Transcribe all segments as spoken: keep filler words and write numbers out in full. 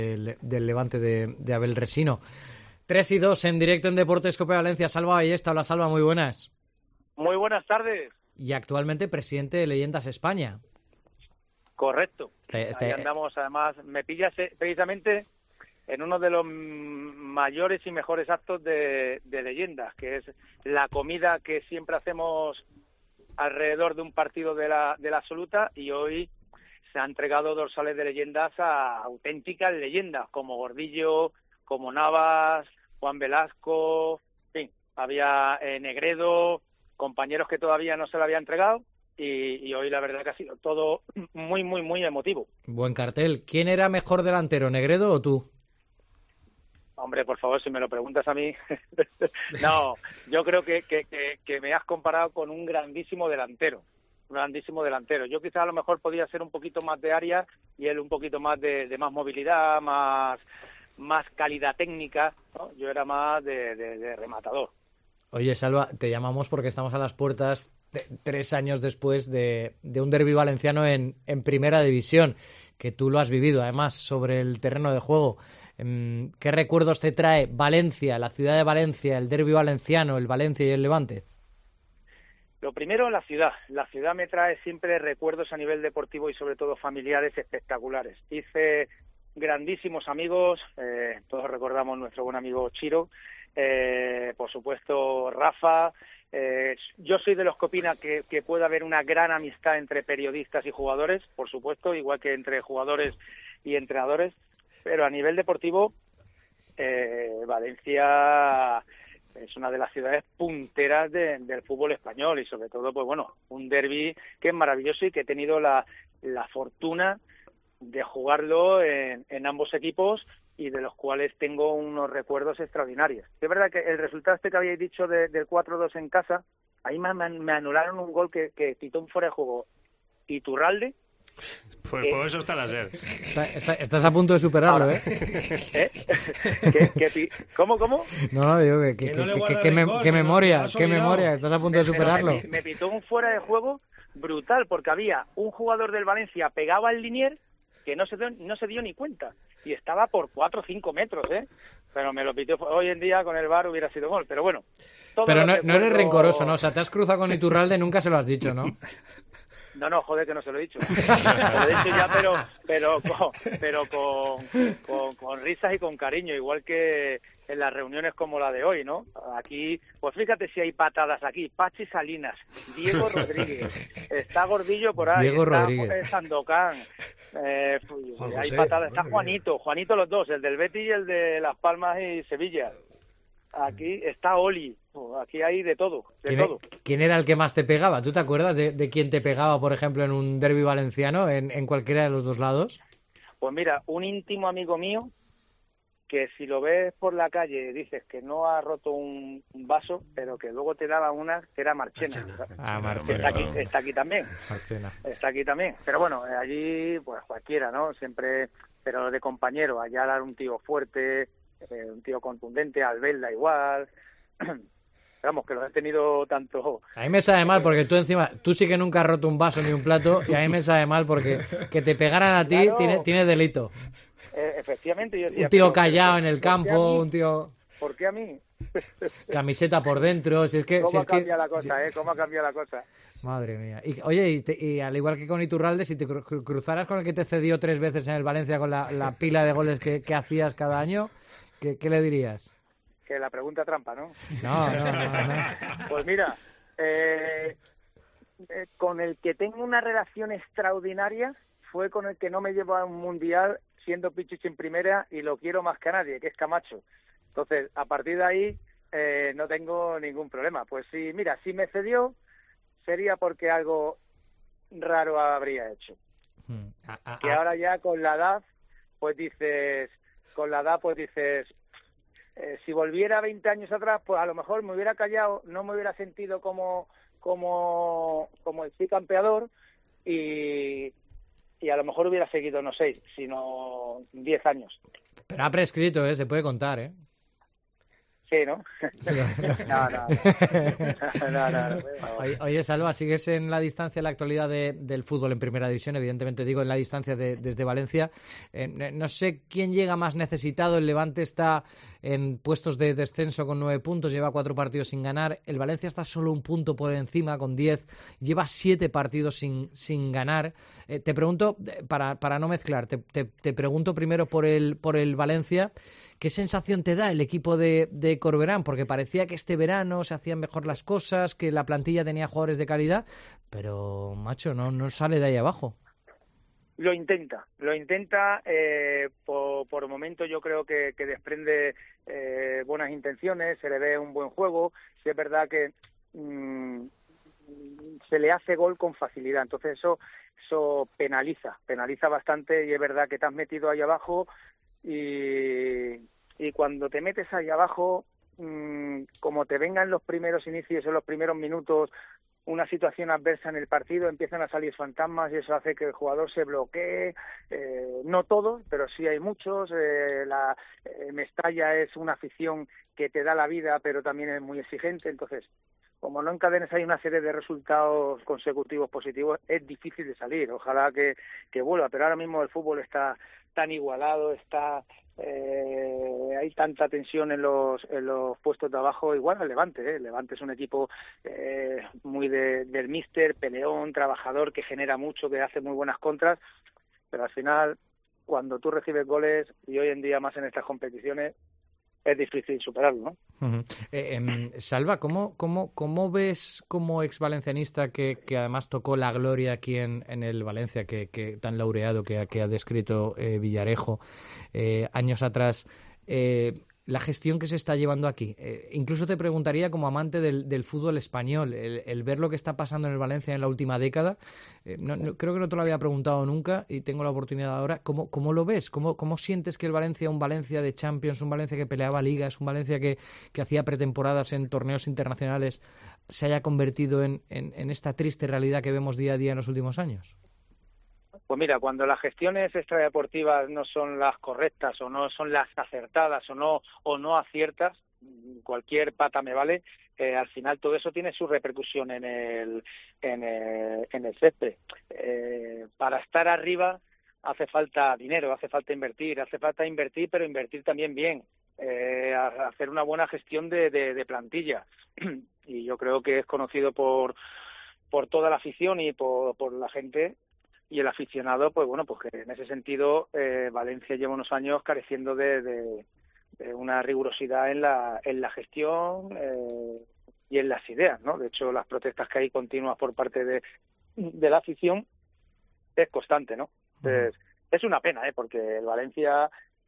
del, del Levante de, de Abel Resino. tres y dos en directo en Deportes Cope Valencia. Salva Ballesta. Hola, Salva, muy buenas. Muy buenas tardes. Y actualmente presidente de Leyendas España. Correcto. Este, este... Ahí andamos, además, me pillas precisamente en uno de los mayores y mejores actos de, de Leyendas, que es la comida que siempre hacemos alrededor de un partido de la, de la Absoluta, y hoy se han entregado dorsales de leyendas a auténticas leyendas, como Gordillo, como Navas, Juan Velasco, en fin, había eh, Negredo, compañeros que todavía no se le había entregado, y, y hoy la verdad que ha sido todo muy, muy, muy emotivo. Buen cartel. ¿Quién era mejor delantero, Negredo o tú? Hombre, por favor, si me lo preguntas a mí. No, yo creo que, que, que, que me has comparado con un grandísimo delantero. Un grandísimo delantero. Yo quizás a lo mejor podía ser un poquito más de área y él un poquito más de, de más movilidad, más, más calidad técnica, ¿no? Yo era más de, de, de rematador. Oye, Salva, te llamamos porque estamos a las puertas de, tres años después de, de un derbi valenciano en, en primera división, que tú lo has vivido, además, sobre el terreno de juego. ¿Qué recuerdos te trae Valencia, la ciudad de Valencia, el derbi valenciano, el Valencia y el Levante? Lo primero, la ciudad. La ciudad me trae siempre recuerdos a nivel deportivo y sobre todo familiares espectaculares. Hice grandísimos amigos, eh, todos recordamos nuestro buen amigo Chiro, eh, por supuesto Rafa. Eh, yo soy de los que opina que, que puede haber una gran amistad entre periodistas y jugadores, por supuesto, igual que entre jugadores y entrenadores, pero a nivel deportivo, eh, Valencia es una de las ciudades punteras de, del fútbol español, y sobre todo, pues bueno, un derbi que es maravilloso y que he tenido la, la fortuna de jugarlo en, en ambos equipos, y de los cuales tengo unos recuerdos extraordinarios. Es verdad que el resultado este que habíais dicho de, del cuatro dos en casa, ahí me, me anularon un gol que, que quitó un fuera de juego Iturralde. Pues por eso está la SER. Está, está, estás a punto de superarlo, Ahora, ¿eh? ¿eh? ¿Qué, qué, ¿Cómo, cómo? No, no, digo que, que, Que no le que, guarda que, que, me, rencor, que que no- memoria, lo has qué olvidado. memoria, estás a punto de Pero superarlo. Me, me pitó un fuera de juego brutal, porque había un jugador del Valencia pegado al linier que no se dio, no se dio ni cuenta, y estaba por cuatro o cinco metros, ¿eh? Pero me lo pitó. Hoy en día con el V A R hubiera sido gol, pero bueno. Pero no, no eres recuerdo... rencoroso, ¿no? O sea, te has cruzado con Iturralde, nunca se lo has dicho, ¿no? No, no, joder, que no se lo he dicho. Se lo he dicho ya, pero pero con, pero con, con, con risas y con cariño, igual que en las reuniones como la de hoy, ¿no? Aquí, pues fíjate si hay patadas aquí. Pachi Salinas, Diego Rodríguez, está Gordillo por ahí, Diego está Rodríguez. Sandokan, eh, Juan hay José, patadas, está madre Juanito, Juanito los dos, el del Betis y el de Las Palmas y Sevilla. Aquí está Oli, aquí hay de todo, de ¿Quién, todo. ¿Quién era el que más te pegaba? ¿Tú te acuerdas de, de quién te pegaba, por ejemplo, en un derbi valenciano, en, en cualquiera de los dos lados? Pues mira, un íntimo amigo mío, que si lo ves por la calle dices que no ha roto un, un vaso, pero que luego te daba una, que era Marchena. Marchena. Ah, hombre, Marchena. Está aquí, claro. está aquí también, Marchena. está aquí también. Pero bueno, eh, allí pues cualquiera, ¿no? Siempre, pero de compañero. Allá era un tío fuerte, eh, un tío contundente, Albelda igual. Vamos, que los he tenido tanto... A mí me sabe mal porque tú encima, tú sí que nunca has roto un vaso ni un plato, y a mí me sabe mal porque que te pegaran a ti Claro. tiene, tiene delito. Eh, efectivamente, yo decía... Un tío pero- callado pero en el ¿por qué a campo, mí? un tío ¿Por qué a mí? camiseta por dentro, si es que... Si ¿Cómo es que... cambia la cosa, eh? ¿Cómo ha cambiado la cosa? Madre mía. Y, oye, y, te- y al igual que con Iturralde, si te cru- cru- cruzaras con el que te cedió tres veces en el Valencia con la, la pila de goles que, que hacías cada año, ¿qué, qué le dirías? Que la pregunta trampa, ¿no? No, no, no, no. Pues mira, eh, eh, con el que tengo una relación extraordinaria fue con el que no me llevó a un mundial siendo Pichichi en primera, y lo quiero más que a nadie, que es Camacho. Entonces, a partir de ahí eh, no tengo ningún problema. Pues sí, mira, si me cedió sería porque algo raro habría hecho. Hmm. Ah, ah, Que ah. ahora ya con la edad, pues dices, con la edad pues dices, eh, si volviera veinte años atrás, pues a lo mejor me hubiera callado, no me hubiera sentido como como como el sí campeador, y y a lo mejor hubiera seguido no seis, sino diez años. Pero ha prescrito, ¿eh? Se puede contar, ¿eh? Sí, ¿no? no, no, no, no, no, no. Oye, oye, Salva, ¿sigues en la distancia en la actualidad de, del fútbol en Primera División? Evidentemente digo en la distancia de, desde Valencia. Eh, no sé quién llega más necesitado. El Levante está en puestos de descenso con nueve puntos, lleva cuatro partidos sin ganar. El Valencia está solo un punto por encima con diez, lleva siete partidos sin, sin ganar. Eh, te pregunto, para, para no mezclar, te, te, te pregunto primero por el, por el Valencia. ¿Qué sensación te da el equipo de, de Corberán? Porque parecía que este verano se hacían mejor las cosas, que la plantilla tenía jugadores de calidad, pero, macho, no, no sale de ahí abajo. Lo intenta, lo intenta, eh, por, por momento yo creo que, que desprende eh, buenas intenciones, se le ve un buen juego, sí es verdad que mmm, se le hace gol con facilidad, entonces eso, eso penaliza, penaliza bastante y es verdad que te has metido ahí abajo. Y, y cuando te metes ahí abajo, mmm, como te vengan los primeros inicios o los primeros minutos, una situación adversa en el partido, empiezan a salir fantasmas y eso hace que el jugador se bloquee, eh, no todos, pero sí hay muchos. Eh, la eh, Mestalla es una afición que te da la vida, pero también es muy exigente, entonces como no encadenes ahí una serie de resultados consecutivos positivos, es difícil de salir. Ojalá que, que vuelva, pero ahora mismo el fútbol está tan igualado, está eh, hay tanta tensión en los en los puestos de abajo, igual al Levante. ¿eh? El Levante es un equipo eh, muy de, del míster, peleón, trabajador, que genera mucho, que hace muy buenas contras, pero al final, cuando tú recibes goles, y hoy en día más en estas competiciones, es difícil superarlo, ¿no? Uh-huh. Eh, eh, Salva, ¿cómo, cómo, cómo ves como ex valencianista que, que además tocó la gloria aquí en, en el Valencia, que, que tan laureado que, que ha descrito eh, Villarejo eh, años atrás, eh, la gestión que se está llevando aquí? Eh, incluso te preguntaría, como amante del, del fútbol español, el, el ver lo que está pasando en el Valencia en la última década, eh, no, no, creo que no te lo había preguntado nunca y tengo la oportunidad ahora. ¿Cómo, cómo lo ves? ¿Cómo, ¿Cómo sientes que el Valencia, un Valencia de Champions, un Valencia que peleaba ligas, un Valencia que, que hacía pretemporadas en torneos internacionales, se haya convertido en, en, en esta triste realidad que vemos día a día en los últimos años? Pues mira, cuando las gestiones extradeportivas no son las correctas o no son las acertadas o no o no aciertas, cualquier pata me vale, eh, al final todo eso tiene su repercusión en el en el, en el césped. Eh, para estar arriba hace falta dinero, hace falta invertir, hace falta invertir, pero invertir también bien, eh, hacer una buena gestión de, de, de plantilla. Y yo creo que es conocido por por toda la afición y por, por la gente. Y el aficionado, pues bueno, pues que en ese sentido eh, Valencia lleva unos años careciendo de, de, de una rigurosidad en la en la gestión eh, y en las ideas, ¿no? De hecho, las protestas que hay continuas por parte de, de la afición es constante, ¿no? Entonces, es una pena, ¿eh? Porque el Valencia,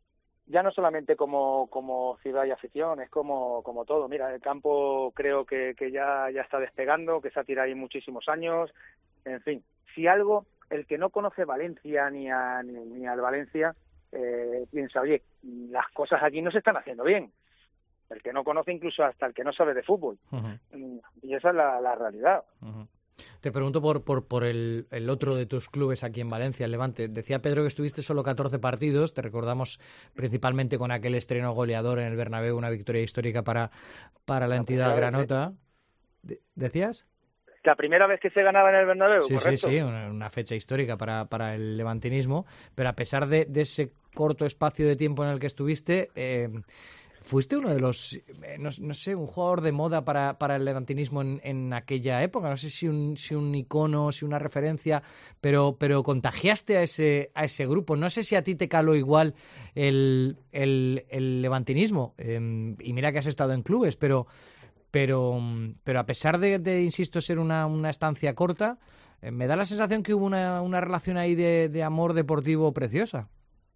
ya no solamente como como ciudad y afición, es como como todo. Mira, el campo creo que, que ya, ya está despegando, que se ha tirado ahí muchísimos años, en fin. Si algo... El que no conoce Valencia ni, a, ni, ni al Valencia eh, piensa, oye, las cosas aquí no se están haciendo bien. El que no conoce, incluso hasta el que no sabe de fútbol. Uh-huh. Y esa es la, la realidad. Uh-huh. Te pregunto por, por, por el, el otro de tus clubes aquí en Valencia, el Levante. Decía Pedro que estuviste solo catorce partidos, te recordamos principalmente con aquel estreno goleador en el Bernabéu, una victoria histórica para, para la, la entidad granota. De, ¿Decías? La primera vez que se ganaba en el Bernabéu, sí, ¿correcto? Sí, sí, una, una fecha histórica para, para el levantinismo, pero a pesar de, de ese corto espacio de tiempo en el que estuviste, eh, fuiste uno de los, eh, no, no sé, un jugador de moda para, para el levantinismo en, en aquella época. No sé si un, si un icono, si una referencia, pero, pero contagiaste a ese, a ese grupo. No sé si a ti te caló igual el, el, el levantinismo, eh, y mira que has estado en clubes, pero... Pero, pero a pesar de, de insisto, ser una, una estancia corta, eh, me da la sensación que hubo una, una relación ahí de, de amor deportivo preciosa.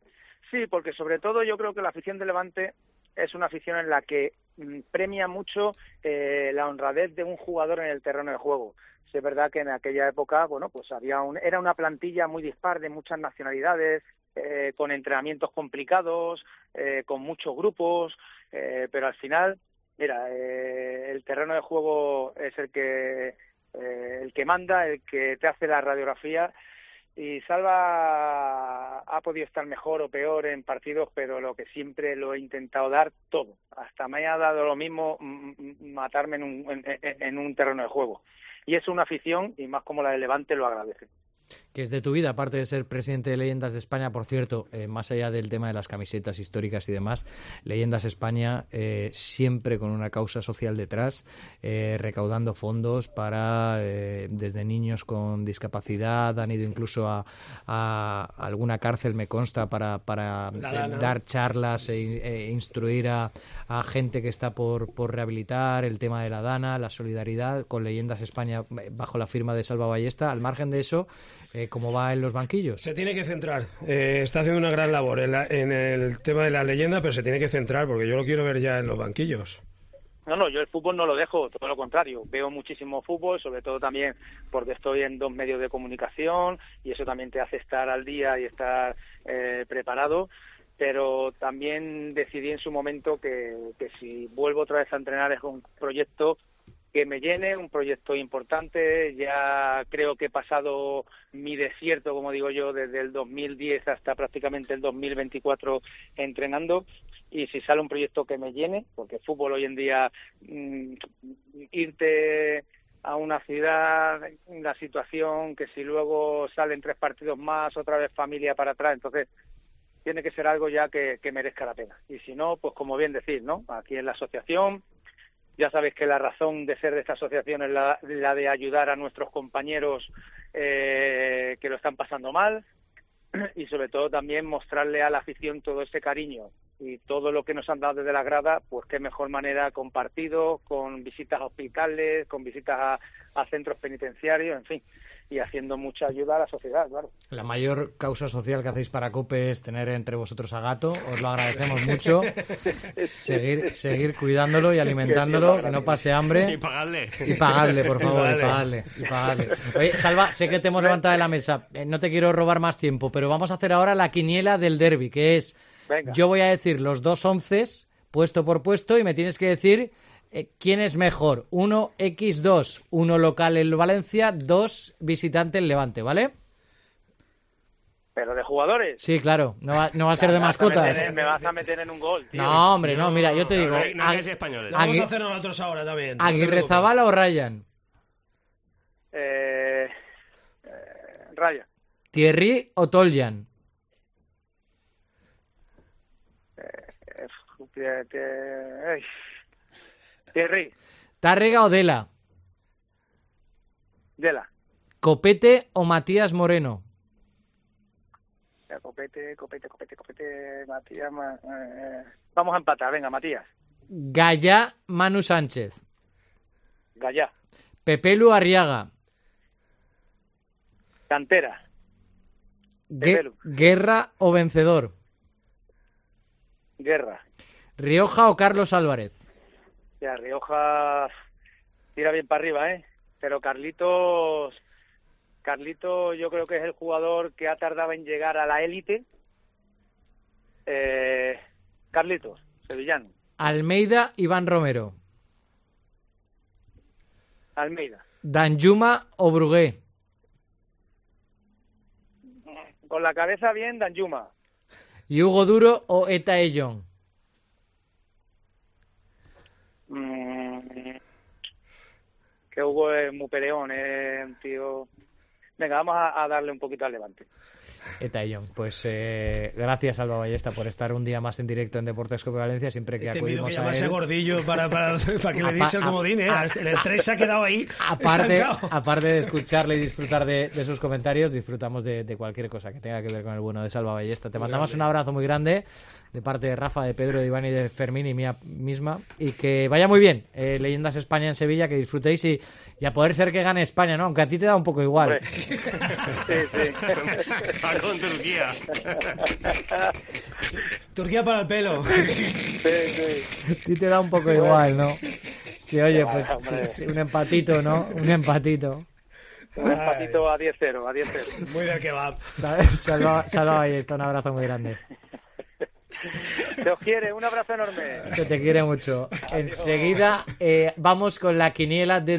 Sí, porque sobre todo yo creo que la afición de Levante es una afición en la que mm, premia mucho eh, la honradez de un jugador en el terreno de juego. Sí, es verdad que en aquella época, bueno, pues había un, era una plantilla muy dispar de muchas nacionalidades, eh, con entrenamientos complicados, eh, con muchos grupos, eh, pero al final... Mira, eh, el terreno de juego es el que eh, el que manda, el que te hace la radiografía Y Salva ha podido estar mejor o peor en partidos, pero lo que siempre lo he intentado dar todo. Hasta me ha dado lo mismo matarme en un, en, en un terreno de juego. Y es una afición, y más como la de Levante, lo agradece. Que es de tu vida, aparte de ser presidente de Leyendas de España, por cierto, eh, más allá del tema de las camisetas históricas y demás, Leyendas España eh, siempre con una causa social detrás, eh, recaudando fondos para, eh, desde niños con discapacidad, han ido incluso a, a alguna cárcel, me consta, para, para eh, dar charlas e, e instruir a, a gente que está por, por rehabilitar, el tema de la Dana, la solidaridad con Leyendas España bajo la firma de Salva Ballesta. Al margen de eso, Eh, ¿cómo va en los banquillos? Se tiene que centrar. Eh, está haciendo una gran labor en, la, en el tema de la leyenda, pero se tiene que centrar porque yo lo quiero ver ya en los banquillos. No, no, yo el fútbol no lo dejo, todo lo contrario. Veo muchísimo fútbol, sobre todo también porque estoy en dos medios de comunicación y eso también te hace estar al día y estar eh, preparado. Pero también decidí en su momento que, que si vuelvo otra vez a entrenar es un proyecto que me llene, un proyecto importante. Ya creo que he pasado mi desierto, como digo yo, desde el dos mil diez hasta prácticamente el dos mil veinticuatro entrenando, y si sale un proyecto que me llene, porque el fútbol hoy en día, mmm, irte a una ciudad, la situación que si luego salen tres partidos más, otra vez familia para atrás, entonces tiene que ser algo ya que, que merezca la pena. Y si no, pues como bien decís, ¿no? Aquí en la asociación, ya sabéis que la razón de ser de esta asociación es la, la de ayudar a nuestros compañeros eh, que lo están pasando mal, y sobre todo también mostrarle a la afición todo ese cariño y todo lo que nos han dado desde la grada, pues qué mejor manera con partidos, con visitas a hospitales, con visitas a, a centros penitenciarios, en fin, y haciendo mucha ayuda a la sociedad, claro. La mayor causa social que hacéis para COPE es tener entre vosotros a Gato, os lo agradecemos mucho. seguir seguir cuidándolo y alimentándolo, que no pase hambre. Y pagarle. Y pagarle, por favor, y pagarle. Y pagarle. Oye, Salva, sé que te hemos levantado de la mesa, eh, no te quiero robar más tiempo, pero vamos a hacer ahora la quiniela del derbi, que es, Venga. Yo voy a decir los dos onces, puesto por puesto, y me tienes que decir Eh, ¿quién es mejor? uno equis dos, uno local en Valencia, dos visitante en Levante, ¿vale? ¿Pero de jugadores? Sí, claro, no va, no va a ser de mascotas. En, me vas a meter en un gol, tío. No, hombre, no, mira, yo te digo... No, no, no es españoles. Lo vamos a hacer nosotros ahora también. ¿Aguirrezabala o Ryan? Eh, eh, Ryan. ¿Thierry o Toljan? Eh, eh, eh, Thierry. ¿Tárrega o Dela? Dela. ¿Copete o Matías Moreno? Ya, copete, copete, copete, copete, Matías. Eh, vamos a empatar, venga, Matías. Gallá, Manu Sánchez. Gallá. Pepelu Arriaga. Cantera. Gue- Guerra o Vencedor. Guerra. Rioja o Carlos Álvarez. Ya, Rioja tira bien para arriba, ¿eh? Pero Carlitos, Carlitos yo creo que es el jugador que ha tardado en llegar a la élite. Eh, Carlitos, sevillano. Almeida, Iván Romero. Almeida. Danjuma o Brugué. Con la cabeza bien, Danjuma. Y Hugo Duro o Eta Ellón. Mm, que Hugo es muy peleón, es un tío... Venga, vamos a, a darle un poquito al Levante. Eta Ellón. Pues eh, gracias, Alba Ballesta, por estar un día más en directo en Deportes Cope Valencia, siempre que Te pido acudimos que a llamase él. Gordillo para, para, para que le Apa- diese el a- comodín, ¿eh? a- El tres se ha quedado ahí Aparte, estancado. aparte de escucharle y disfrutar de, de sus comentarios, disfrutamos de, de cualquier cosa que tenga que ver con el bueno de Salva Ballesta. Te Muy mandamos grande. un abrazo muy grande de parte de Rafa, de Pedro, de Iván y de Fermín y mía misma. Y que vaya muy bien. Eh, Leyendas España en Sevilla, que disfrutéis y, y a poder ser que gane España, ¿no? Aunque a ti te da un poco igual. Hombre. Sí, sí. Va con Turquía. Turquía para el pelo. Sí, sí. A ti te da un poco igual, ¿no? Sí, oye, Vale, pues hombre. sí, un empatito, ¿no? Un empatito. Un empatito a diez cero, a diez cero. Muy del kebab. Salva, Salva Ballesta, un abrazo muy grande. Se os quiere, un abrazo enorme. Se te quiere mucho. Enseguida eh, vamos con la quiniela de